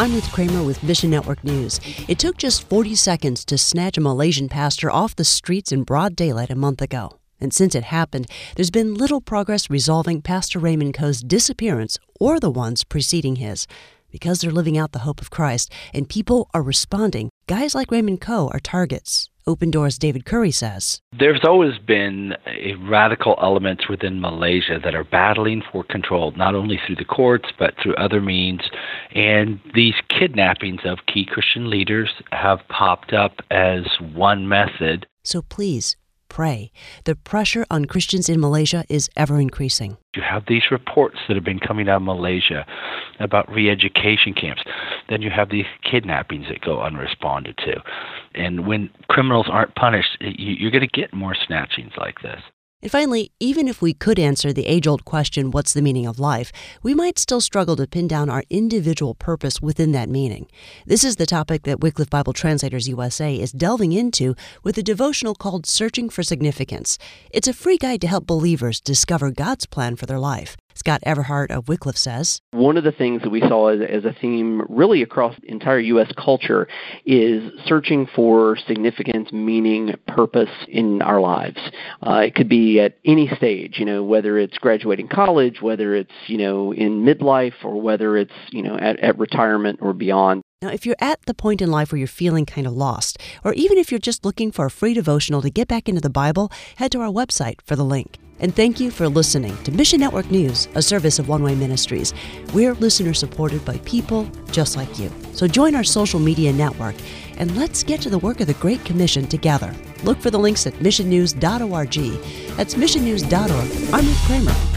I'm Ruth Kramer with Mission Network News. It took just 40 seconds to snatch a Malaysian pastor off the streets in broad daylight a month ago. And since it happened, there's been little progress resolving Pastor Raymond Ko's disappearance or the ones preceding his. Because they're living out the hope of Christ and people are responding, guys like Raymond Ko are targets. Open Doors' David Curry says, There's always been radical elements within Malaysia that are battling for control, not only through the courts, but through other means. And these kidnappings of key Christian leaders have popped up as one method. So please, pray. The pressure on Christians in Malaysia is ever increasing. You have these reports that have been coming out of Malaysia about re-education camps. Then you have these kidnappings that go unresponded to. And when criminals aren't punished, you're going to get more snatchings like this. And finally, even if we could answer the age-old question, what's the meaning of life, we might still struggle to pin down our individual purpose within that meaning. This is the topic that Wycliffe Bible Translators USA is delving into with a devotional called Searching for Significance. It's a free guide to help believers discover God's plan for their life. Scott Everhart of Wycliffe says, one of the things that we saw as a theme really across entire U.S. culture is searching for significance, meaning, purpose in our lives. It could be at any stage, whether it's graduating college, whether it's, in midlife, or whether it's, at retirement or beyond. Now, if you're at the point in life where you're feeling kind of lost, or even if you're just looking for a free devotional to get back into the Bible, head to our website for the link. And thank you for listening to Mission Network News, a service of One Way Ministries. We're listener-supported by people just like you. So join our social media network, and let's get to the work of the Great Commission together. Look for the links at missionnews.org. That's missionnews.org. I'm Ruth Kramer.